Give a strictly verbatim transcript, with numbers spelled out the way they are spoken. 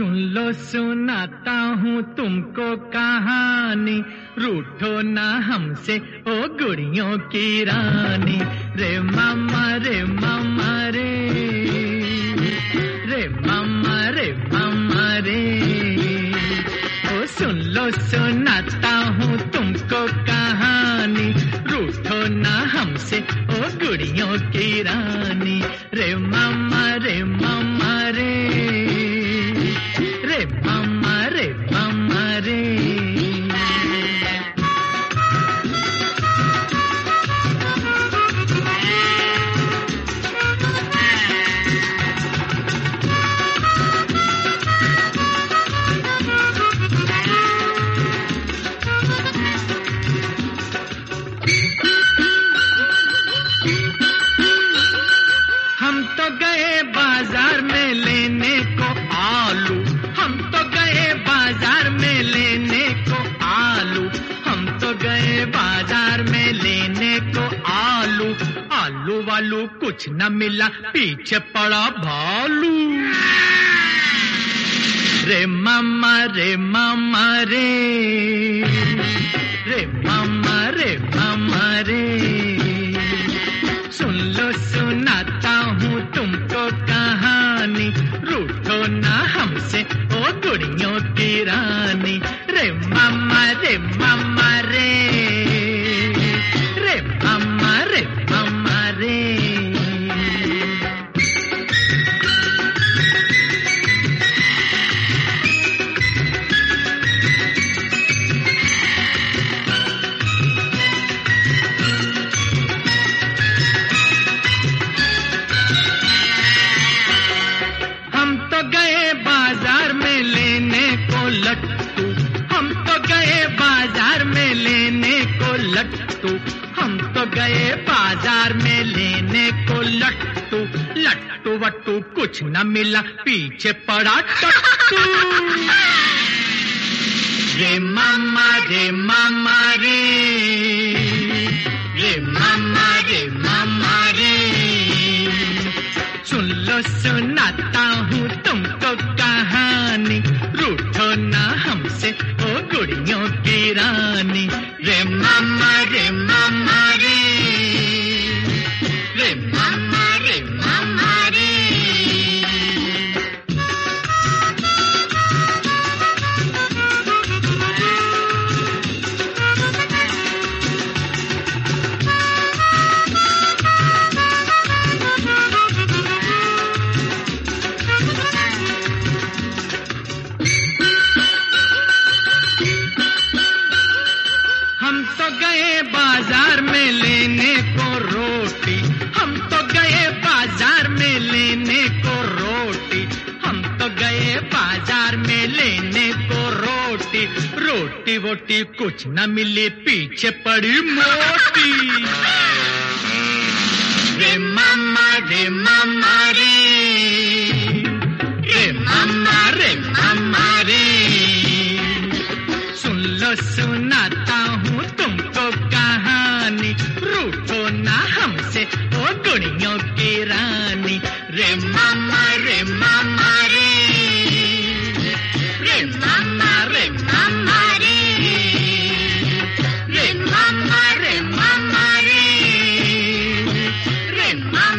सुन लो सुनाता हूँ तुमको कहानी, रूठो ना हमसे ओ गुड़ियों की रानी। रे मामा रे मामा रे, रे मामा रे मामा रे। ओ सुन लो सुनाता हूँ तुमको कहानी, रूठो ना हमसे ओ गुड़ियों की रानी। रे मामा रे मामा रे, रे मामा रे मामा रे। हम तो गए बाजार में लेने को आलू, हम तो गए बाजार में लेने को आलू, हम तो गए बाजार में लेने को आलू। आलू वालू कुछ न मिला, पीछे पड़ा भालू। रे मामा रे मामा रे, रे मामा रे मामा रे। सुन लो सुनाता हूँ तुमको कहानी, रूठो ना हमसे ओ गुड़ियों की रानी। रे मामा रे मामा रे, रे मामा रे मामा रे। हम तो गए बाजार में लेने को लट्टू, हम तो गए बाजार में लेने को लट्टू, हम तो गए बाजार में लेने को लट्टू। लट्टू वट्टू कुछ न मिला, पीछे पड़ा टट्टू। रे मामा रे मामा रे, रे मामा रे मामा रे। सुन लो सुनाता हूँ तुमको कहानी, रूठो ना हमसे ओ गुड़ियों की रानी। रे मामा रे मामा रे, रे मामा रे मामा रे। हम तो गए बाजार में लेने को रोटी, हम तो गए बाजार में लेने को रोटी, हम तो गए बाजार में लेने को रोटी। रोटी वोटी कुछ न मिली, पीछे पड़ी मोटी। रे मामा रे मामा रे, रे मामा रे मामा रे। सुन लो सुनाता हूँ तुमको कहानी, रूठो ना हमसे ओ गुड़ियों की रानी। रे मामा रे मामा रे, रे मामा रे मामा रे, रे मामा रे मामा रे, रे मामा।